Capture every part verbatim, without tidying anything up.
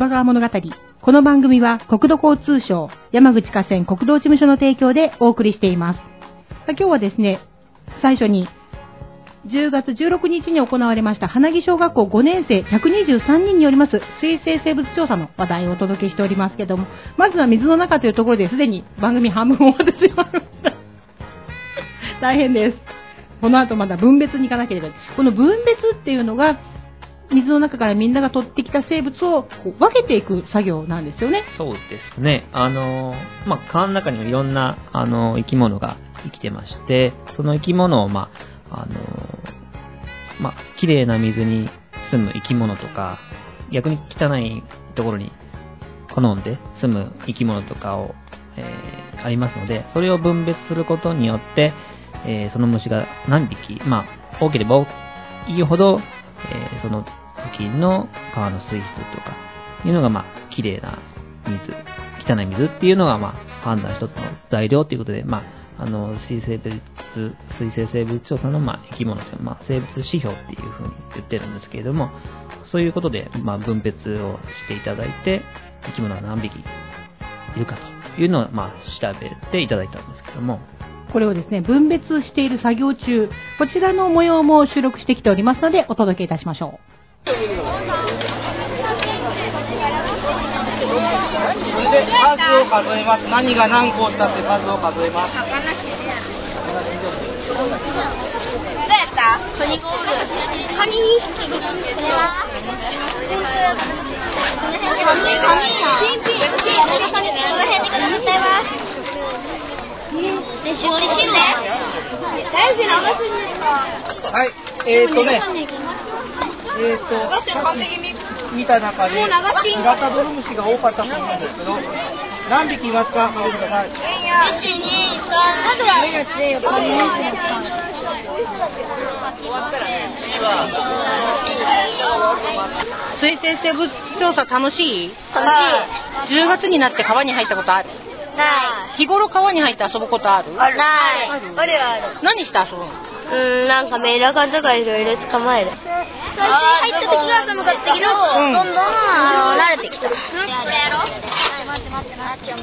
バ川物語。この番組は国土交通省山口河川国道事務所の提供でお送りしています。さあ今日はですね、最初にじゅうがつじゅうろくにちに行われました花木小学校ごねんせいひゃくにじゅうさんにんによります水生生物調査の話題をお届けしておりますけども、まずは水の中というところですでに番組半分終わってしまいました大変です。この後まだ分別に行かなければ。この分別っていうのが水の中からみんなが取ってきた生物を分けていく作業なんですよね。 そうですね。あの、まあ、川の中にもいろんなあの生き物が生きてまして、その生き物をまああのまあ綺麗な水に住む生き物とか、逆に汚いところに好んで住む生き物とかを、えー、ありますので、それを分別することによって、えー、その虫が何匹、まあ多ければいいほど、えー、その付近の川の水質とかいうのがまあ綺麗な水、汚い水っていうのがまあ判断一つの材料ということで、まああの水生物水生生物調査のまあ生き物という、まあ、生物指標っていうふうに言ってるんですけれども、そういうことでまあ分別をしていただいて、生き物が何匹いるかというのをまあ調べていただいたんですけども、 これをですね、分別している作業中、こちらの模様も収録してきておりますのでお届けいたしましょう。 それで数を数えます。何が何個だって数を数えます。どうやったカニゴールカニにひきこれはこの辺でございます。で、しおりしんね。大事な話ですか。 はい、えーっとね、えーっと、見た中で、シガタドロムシが多かったと思うんですけど、何匹いますか？数えてください。いち、に、さん、まずは、 水生生物調査楽しい？ 楽しい。 じゅうがつになって川に入ったことある？ ない。 日頃川に入って遊ぶことある？ ある。ない。 ある？ あるある。 何して遊ぶの？ うーん、なんかメダカとかいろいろ捕まえる。最初入った時は寒かったけど、 うん、 どんどんあの慣れてきた。じゃあやろう。待って待って待って。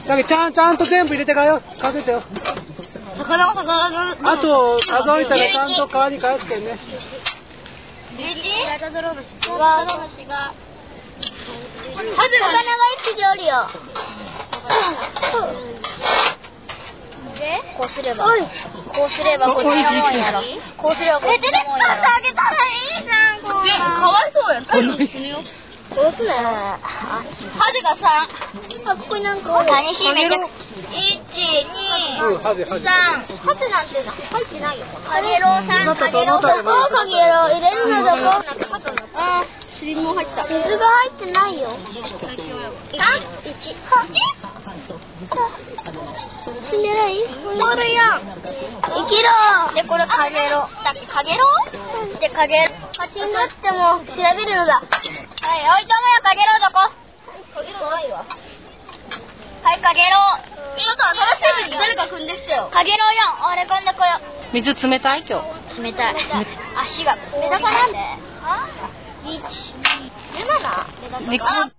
だけどちゃんちゃんと全部入れてからよ。数えてよ。 魚魚魚。 あと数えたらちゃんと川に返すけんね。 じゅういち？ガタドロムシがドロムシが。魚が一匹おるよ。で、こうすれば、こうすればこっちのもんやろ。こうすればこっちのもんやろ。え、出てきたってあげたらいいじゃん。かわいそうやん。最後に死ぬよ。どうする？ハゼがさん。あ、ここになんかおる。何しめて。いち、に、さん。ハゼなんて入ってないよ。カゲロウさん。カゲロウどこ？カゲロウ入れるのどこ？あ、尻も入った。水が入ってないよ。さん、いち、はち。死んでない？おるやん。生きろ。で、これカゲロウ。だっけカゲロウ？で、カゲロウ。蜂になっても調べるのだ。はい、おいともよ、カゲロウどこ？カゲロウないわ。はい、カゲロウ。今から新しい水誰か汲んできてよ。カゲロウよん。俺汲んでこよう。 水冷たい？今日冷たい。足がメダカなんで。いち、に、なな。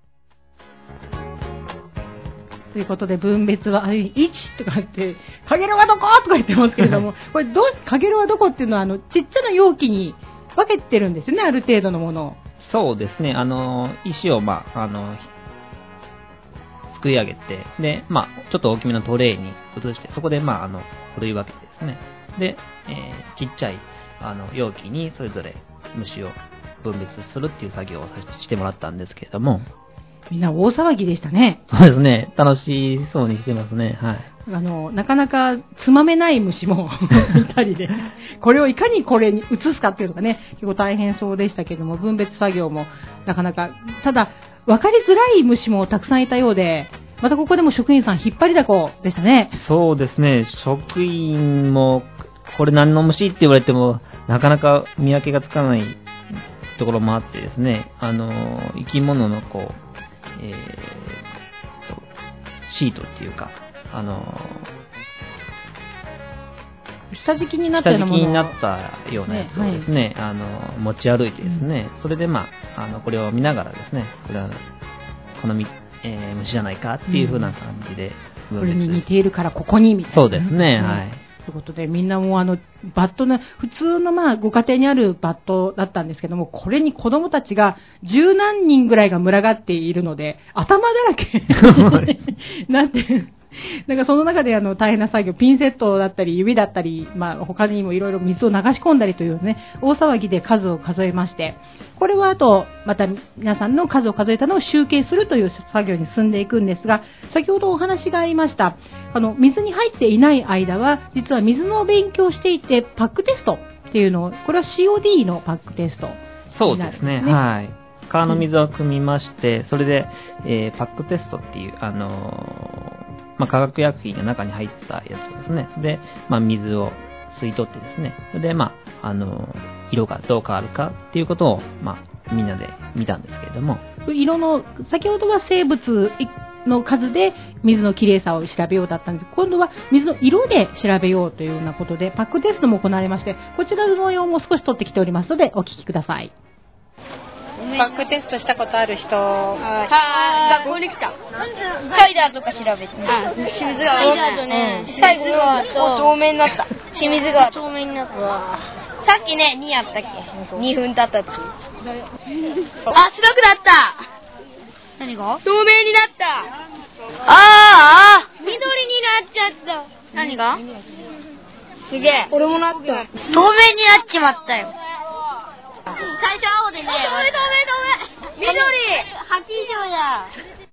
ということで分別はいちとかってカゲロウはどことか言ってますけれどもこれどうカゲロウはどこっていうのはあのちっちゃな容器に分けてるんですよね、ある程度のものを。 そうですね。あの石をまああの作り上げて、でまあちょっと大きめのトレイに移して、そこでまああのふるい分けてですね、で、えー、ちっちゃいあの容器にそれぞれ虫を分別するっていう作業をさしてもらったんですけれども、 みんな大騒ぎでしたね。 そうですね。楽しそうにしてますね。はい。 あのなかなかつまめない虫もいたりで、これをいかにこれに移すかっていうのがね、結構大変そうでしたけども、分別作業もなかなか、ただ分かりづらい虫もたくさんいたようで、またここでも職員さん引っ張りだこでしたね。 そうですね。職員もこれ何の虫って言われてもなかなか見分けがつかないところもあってですね、あの生き物のこう、えー、シートっていうか、あの下敷きになったようなもの、 下敷きになったようなやつをですね、はい、あの持ち歩いてですね、うん、それでまああのこれを見ながらですね、これはこのみ、えー、虫じゃないかっていう風な感じで、 うん、これに似ているからここにみたいな。 そうですね、うん、はい。 ということで、みんなもあのバットの普通のまあご家庭にあるバットだったんですけども、これに子供たちが十何人ぐらいが群がっているので頭だらけなんて。なんかその中であの大変な作業、ピンセットだったり指だったり、まあ、他にもいろいろ水を流し込んだりというね、大騒ぎで数を数えまして、これはあとまた皆さんの数を数えたのを集計するという作業に進んでいくんですが、先ほどお話がありましたあの水に入っていない間は実は水の勉強をしていて、パックテストっていうのを、これは シーオーディー のパックテストになるんですね。 そうですね、はい。川の水を汲みまして、それで、えー、パックテストっていう、あのーまあ、化学薬品が中に入ったやつですね。で、まあ、水を吸い取ってですね。で、まあ、あのー、色がどう変わるかっていうことを、まあ、みんなで見たんですけれども。 色の、先ほどは生物の数で水のきれいさを調べようだったんですが、今度は水の色で調べようというようなことで、パックテストも行われまして、こちらの模様も少し取ってきておりますので、お聞きください。 バックテストしたことある人。 はい。学校に来た。サイダーとか調べて。あ、清水川。サイダーとね、清水川と透明になった。清水川透明になった。さっきね、にやったっけ？にふん経ったって。あ、白くなった。何が？透明になった。ああ、緑になっちゃった。何が？すげえ。 俺もなった。透明になっちまったよ。最初青でね。ダメダメダメ。緑。はち以上だ。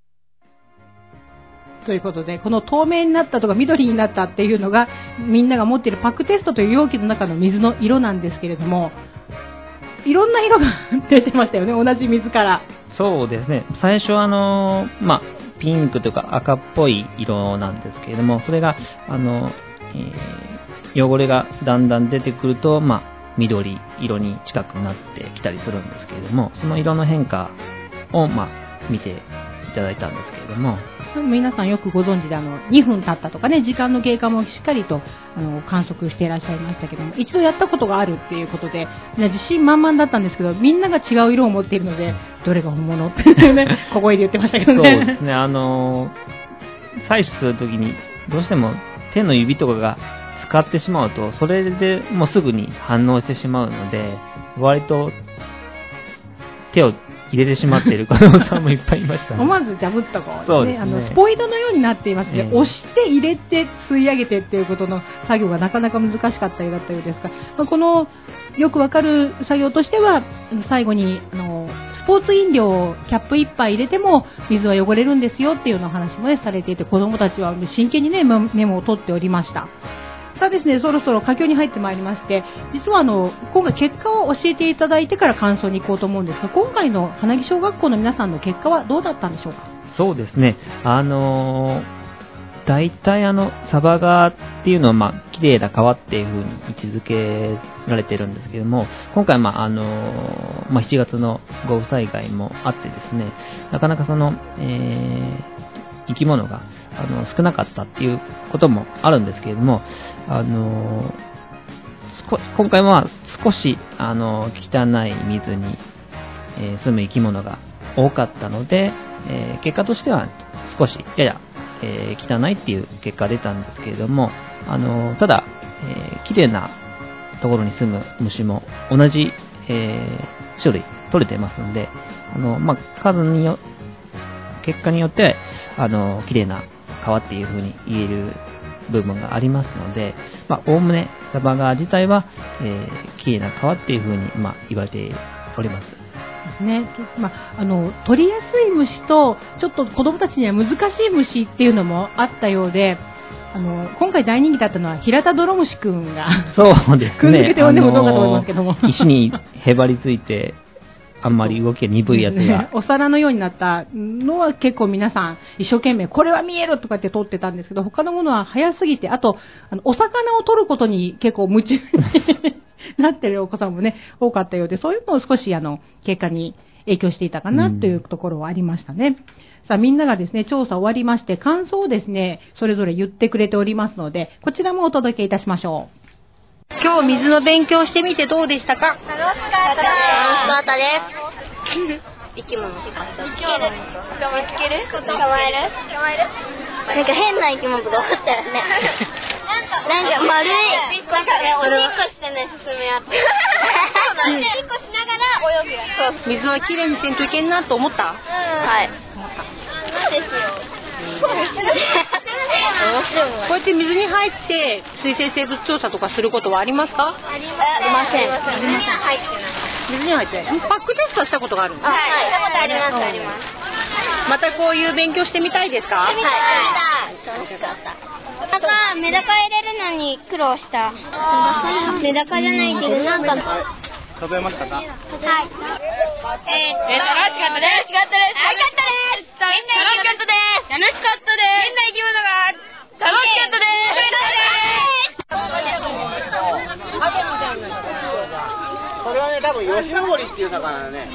ということで、この透明になったとか緑になったっていうのがみんなが持っているパックテストという容器の中の水の色なんですけれども、いろんな色が出てましたよね、同じ水から。 そうですね。最初はあのー、まあピンクというか赤っぽい色なんですけれども、それがあの、えー、汚れがだんだん出てくると、まあ緑色に近くなってきたりするんですけれども、その色の変化を、まあ、見ていただいたんですけれども、 皆さんよくご存知であのにふん経ったとかね、時間の経過もしっかりとあの観測していらっしゃいましたけども、一度やったことがあるっていうことで自信満々だったんですけど、みんなが違う色を持っているのでどれが本物ってね小声で言ってましたけどね。 そうですね、あの採取するときにどうしても手の指とかが使ってしまうと、それでもうすぐに反応してしまうので、割と手を入れてしまっている子供さんもいっぱいいましたね。 思わずジャブっとこう、ね、 そうですね、 あのスポイトのようになっていますので、えー、押して入れて吸い上げてっていうことの作業がなかなか難しかったようだったようですが、まあ、このよくわかる作業としては、最後にあのスポーツ飲料をキャップいっぱい入れても水は汚れるんですよっていうような話も、ね、されていて、子供たちは真剣に、ね、メモを取っておりました。さあですね、そろそろ佳境に入ってまいりまして、実はあの今回結果を教えていただいてから感想に行こうと思うんですが、今回の花木小学校の皆さんの結果はどうだったんでしょうか。 そうですね、あのー、大体あのサバ川っていうのは、まあ、綺麗な川っていう風に位置づけられてるんですけども、今回、まああのーまあ、しちがつの豪雨災害もあってですね、なかなかその、えー、生き物があの少なかったっていうこともあるんですけれども、あの今回は少しあの汚い水に、えー、住む生き物が多かったので、えー、結果としては少しやや、えー、汚いっていう結果が出たんですけれども、あのただ、えー、綺麗なところに住む虫も同じ、えー、種類取れてますので、あの、まあ、数によ結果によってあの綺麗な川っていう風に言える部分がありますので、まあ、おおむねサバ川自体は、えー、綺麗な川っていう風に、まあ、言われております。 ですね。まあ、あの取りやすい虫とちょっと子どもたちには難しい虫っていうのもあったようで、あの今回大人気だったのは平田ドロムシくんがそうですね。 くん抜けて呼んでもどうかと思いますけども、 石にへばりついてあんまり動きが鈍いやつがお皿のようになったのは結構皆さん一生懸命これは見えるとかって撮ってたんですけど、他のものは早すぎて、あとあのお魚を撮ることに結構夢中になってるお子さんもね多かったようで、そういうのを少しあの結果に影響していたかなというところはありましたね。うん、さあみんながですね調査終わりまして感想をですねそれぞれ言ってくれておりますので、こちらもお届けいたしましょう。今日水の勉強してみてどうでしたか？ 楽しかったです。楽しかったです。 生き物とか見つける見つける捕まえるなんか変な生き物とかおったよねなんか丸いなんかねおしっこしてね進むやつおしっこしながら泳ぐやつ水はきれいにせんといけんなと思った？ はいそうですよこうやって水に入って水生生物調査とかすることはありますか？ ありません。水には入ってない。 水に入ってない。パックテストしたことがあるんですか？ はい、したことありますあります。 またこういう勉強してみたいですか？ はい、してみたい。楽しかった。なんかメダカ入れるのに苦労した。メダカじゃないけどなんか数えましたか？はい。えー、楽しかったです。楽しかったです。楽しかったです。楽しかったです。楽しかったです。変な生き物が楽しかったです。これはね、多分吉野森っていう魚だね。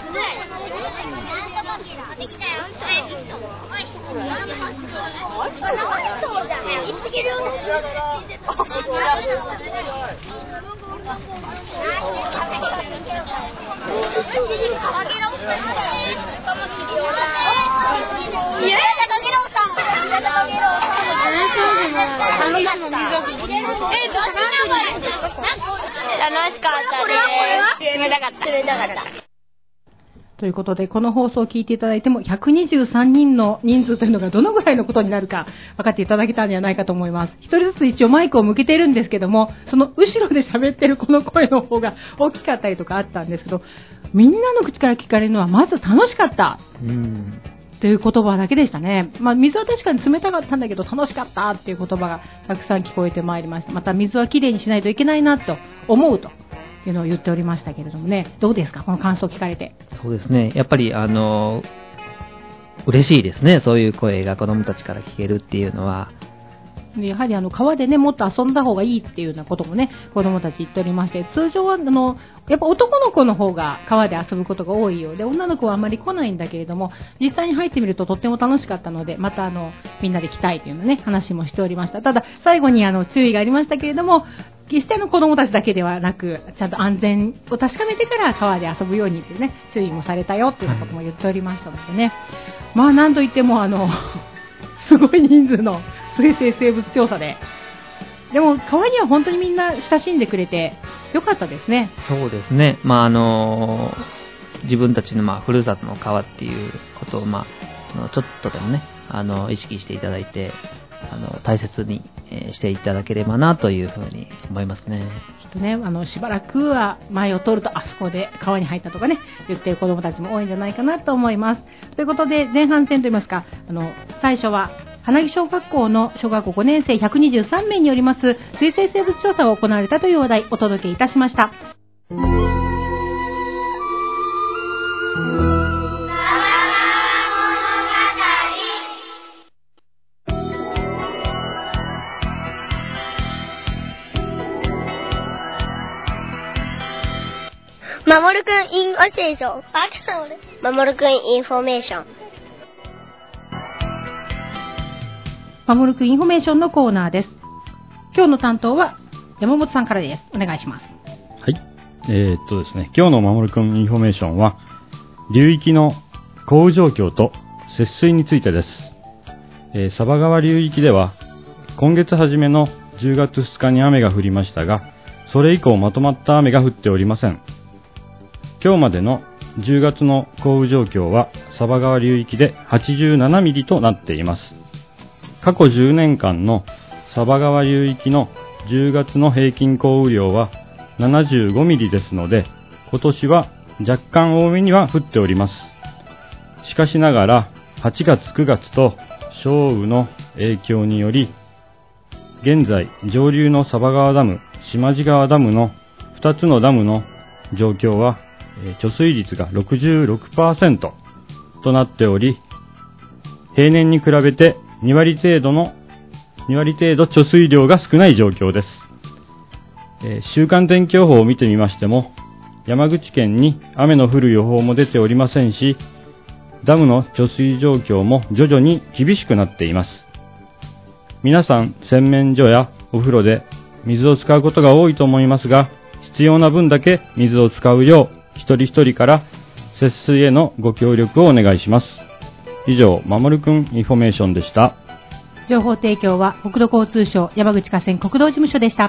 ということで、この放送を聞いていただいてもひゃくにじゅうさんにんの人数というのがどのぐらいのことになるか分かっていただけたんじゃないかと思います。一人ずつ一応マイクを向けているんですけども、その後ろで喋ってるこの声の方が大きかったりとかあったんですけど、みんなの口から聞かれるのはまず楽しかったうんという言葉だけでしたね。まあ、水は確かに冷たかったんだけど楽しかったっていう言葉がたくさん聞こえてまいりました。また水はきれいにしないといけないなと思うというのを言っておりましたけれどもね、どうですかこの感想を聞かれて。 そうですね、やっぱりあの嬉しいですね、そういう声が子どもたちから聞けるっていうのは。 でやはりあの川でねもっと遊んだ方がいいっていうようなこともね子どもたち言っておりまして、通常はあのやっぱ男の子の方が川で遊ぶことが多いようで、女の子はあまり来ないんだけれども、実際に入ってみるととっても楽しかったので、またあのみんなで来たいというのね話もしておりました。ただ最後にあの注意がありましたけれども、決しての子どもたちだけではなく、ちゃんと安全を確かめてから川で遊ぶようにっていうね注意もされたよっていうことも言っておりましたのでね、まあ何といってもあのすごい人数の水生生物調査で、でも川には本当にみんな親しんでくれてよかったですね。 そうですね、まああの自分たちのまあふるさとの川っていうことを、まあ、ちょっとでもねあの意識していただいて、あの大切に、えー、していただければなというふうに思いますね。 きっとね、あのしばらくは前を通るとあそこで川に入ったとかね言ってる子どもたちも多いんじゃないかなと思います。ということで前半戦といいますか、あの最初は花木小学校の小学校ごねん生ひゃくにじゅうさんめいによります水生生物調査が行われたという話題をお届けいたしました。 まもるくんインフォメーション。まもるくんインフォメーション。 まもるくんインフォメーションのコーナーです。今日の担当は山本さんからです。お願いします。 はい。えー、っとですね、今日のまもるくんインフォメーションは流域の降雨状況と節水についてです。えー、佐波川流域では今月初めのじゅうがつふつかに雨が降りましたが、それ以降まとまった雨が降っておりません。今日までのじゅうがつの降雨状況は佐波川流域ではちじゅうななミリとなっています。過去じゅうねんかんの佐波川流域のじゅうがつの平均降雨量はななじゅうごミリですので、今年は若干多めには降っております。しかしながらはちがつくがつと少雨の影響により、現在上流の佐波川ダム、島地川ダムのふたつのダムの状況は貯水率が ろくじゅうろくパーセント となっており、平年に比べてにわり程度のにわり程度貯水量が少ない状況です。えー、週間天気予報を見てみましても、山口県に雨の降る予報も出ておりませんし、ダムの貯水状況も徐々に厳しくなっています。皆さん洗面所やお風呂で水を使うことが多いと思いますが、必要な分だけ水を使うよう一人一人から節水へのご協力をお願いします。以上、まもるくんインフォメーションでした。 情報提供は国土交通省山口河川国道事務所でした。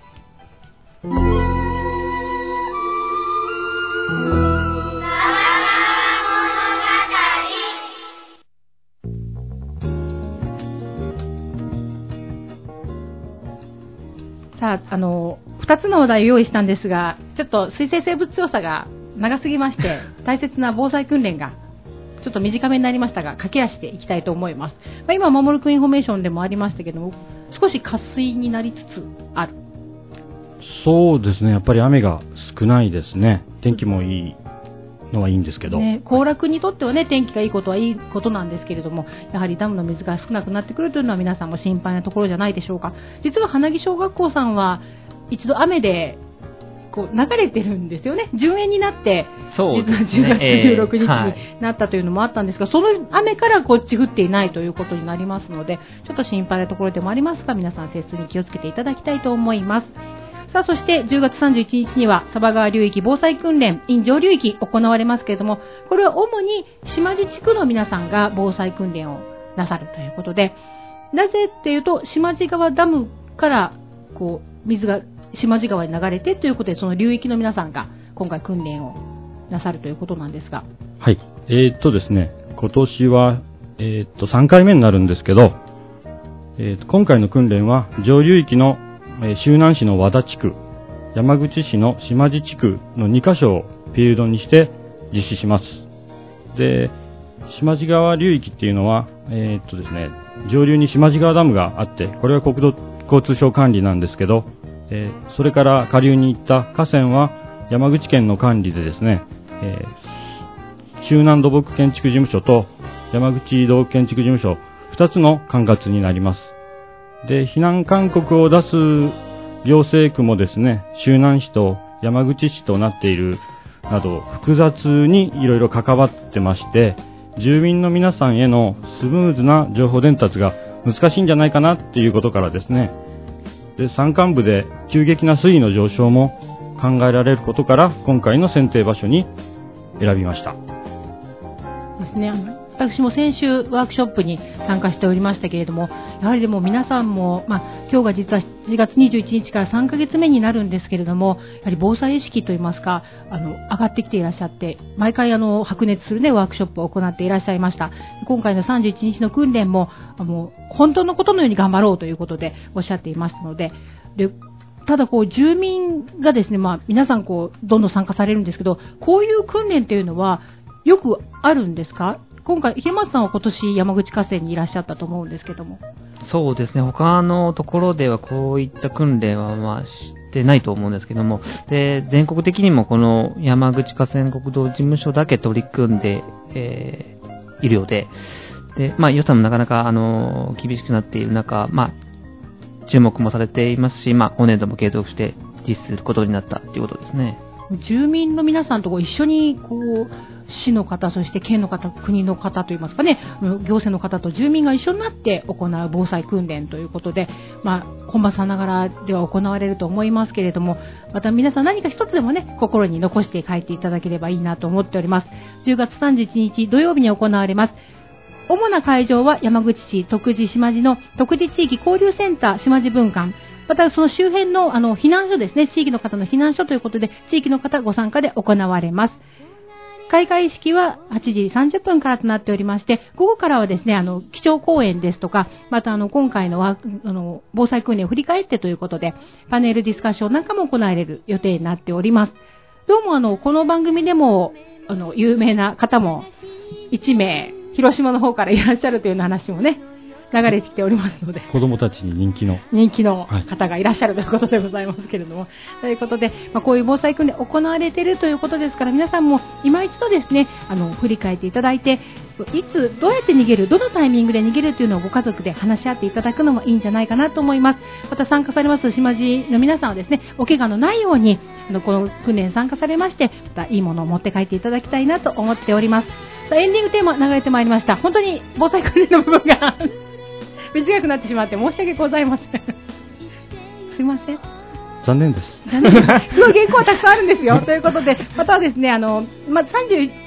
さあ、あのふたつの話題を用意したんですが、ちょっと水生生物調査が長すぎまして大切な防災訓練がちょっと短めになりましたが、駆け足でいきたいと思います。まあ、今まもるくんインフォメーションでもありましたけども、少し渇水になりつつある。 そうですね、やっぱり雨が少ないですね。天気もいいのはいいんですけど、 ね、行楽にとってはね、天気がいいことはいいことなんですけれども、やはりダムの水が少なくなってくるというのは皆さんも心配なところじゃないでしょうか。実は花木小学校さんは一度雨でこう流れてるんですよね。順延になって、 そうですね、 実はじゅうがつじゅうろくにちにえーはい、 なったというのもあったんですが、その雨からこっち降っていないということになりますので、ちょっと心配なところでもありますが、皆さん節水に気をつけていただきたいと思います。さあ、そしてじゅうがつさんじゅういちにちには佐波川流域防災訓練 in 上流域行われますけれども、これは主に島地地区の皆さんが防災訓練をなさるということで、なぜっていうと、島地川ダムからこう水が島地川に流れてということで、その流域の皆さんが今回訓練をなさるということなんですが、 はい、えー、っとですね今年は、えー、っとさんかいめになるんですけど、えー、っと今回の訓練は上流域の、えー、周南市の和田地区、山口市の島地地区のにかしょをフィールドにして実施します。で、島地川流域っていうのは、えー、っとですね上流に島地川ダムがあって、これは国土交通省管理なんですけど、えー、それから下流に行った河川は山口県の管理でですね、えー、周南土木建築事務所と山口土木建築事務所ふたつの管轄になります。で、避難勧告を出す行政区もですね、周南市と山口市となっているなど複雑にいろいろ関わってまして、住民の皆さんへのスムーズな情報伝達が難しいんじゃないかなっていうことからですね、で、山間部で急激な水位の上昇も考えられることから、今回の選定場所に選びましたですね。あの私も先週ワークショップに参加しておりましたけれども、やはりでも皆さんも、まあ、今日が実はしちがつにじゅういちにちからさんかげつめになるんですけれども、やはり防災意識といいますか、あの上がってきていらっしゃって、毎回あの白熱する、ね、ワークショップを行っていらっしゃいました。今回のさんじゅういちにちの訓練ももう本当のことのように頑張ろうということでおっしゃっていましたので、でただこう住民がですね、まあ、皆さんこうどんどん参加されるんですけど、こういう訓練というのはよくあるんですか？今回平松さんは今年山口河川にいらっしゃったと思うんですけども。 そうですね、他のところではこういった訓練はまあしてないと思うんですけども、で全国的にもこの山口河川国道事務所だけ取り組んで、えー、いるようで、で、まあ、予算もなかなかあの厳しくなっている中、まあ、注目もされていますし、まあ、本年度も継続して実施することになったということですね。 住民の皆さんとこう一緒にこう市の方、そして県の方、国の方といいますかね、行政の方と住民が一緒になって行う防災訓練ということで、まあ、本場さながらでは行われると思いますけれども、また皆さん何か一つでもね、心に残して帰っていただければいいなと思っております。じゅうがつさんじゅういちにち土曜日に行われます。主な会場は山口市徳地島地の徳地地域交流センター島地分館、またその周辺のあの避難所ですね、地域の方の避難所ということで、地域の方ご参加で行われます。開会式ははちじさんじゅっぷんからとなっておりまして、午後からはですね、あの基調講演ですとか、またあの今回のワークあの防災訓練を振り返ってということで、パネルディスカッションなんかも行われる予定になっております。どうもあのこの番組でもあの有名な方もいちめい広島の方からいらっしゃるというような話もね、流れてきておりますので、 子どもたちに人気の人気の方がいらっしゃるということでございますけれども、はい、ということで、まあ、こういう防災訓練行われているということですから、皆さんも今一度ですね、あの振り返っていただいて、いつどうやって逃げる、どのタイミングで逃げるというのをご家族で話し合っていただくのもいいんじゃないかなと思います。また参加されます島地の皆さんはですね、お怪我のないようにあのこの訓練に参加されまして、またいいものを持って帰っていただきたいなと思っております。さあ、エンディングテーマ流れてまいりました。本当に防災訓練の部分が短くなってしまって申し訳ございませんすいません、 残念です。 残念です。すごい原稿はたくさんあるんですよということで、またですね、あの、まあ、さんじゅう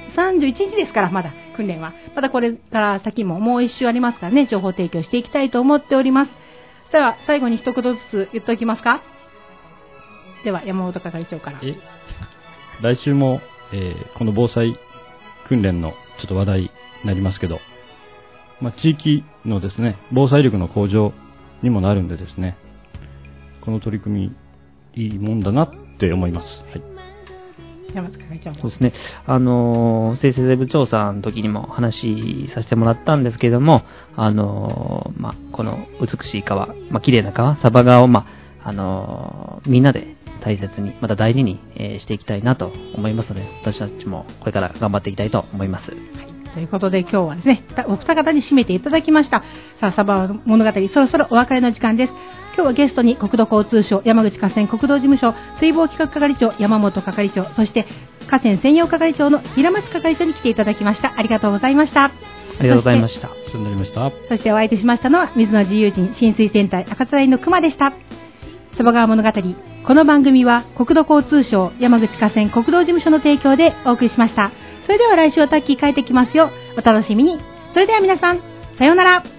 さんじゅういちにちですから、まだ訓練は。まだこれから先ももう一周ありますからね、情報提供していきたいと思っております。では、最後に一言ずつ言っておきますか。では、山本係長から。 え来週も、えー、この防災訓練のちょっと話題になりますけど、まあ、地域のですね、防災力の向上にもなるんでですね、この取り組み、いいもんだなって思います。はい。 山本係長も。 そうですね。あのー、生成部調査の時にも話させてもらったんですけども、あのー、まあ、この美しい川、まあ、綺麗な川、サバ川を、まあ、あのー、みんなで大切に、また大事に、えー、していきたいなと思いますので、私たちもこれから頑張っていきたいと思います。はい。 ということで今日はですね、お二方に締めていただきました。さあ、サバ物語、そろそろお別れの時間です。今日はゲストに国土交通省山口河川国道事務所水防企画係長山本係長、そして河川専用係長の平松係長に来ていただきました。ありがとうございました。 ありがとうございました。 お世話になりました。 そしてお相手しましたのは水野自由人浸水戦隊赤面の熊でした。サバ川物語、この番組は国土交通省山口河川国道事務所の提供でお送りしました。それでは来週はタッキー帰ってきますよ。お楽しみに。それでは皆さん、さようなら。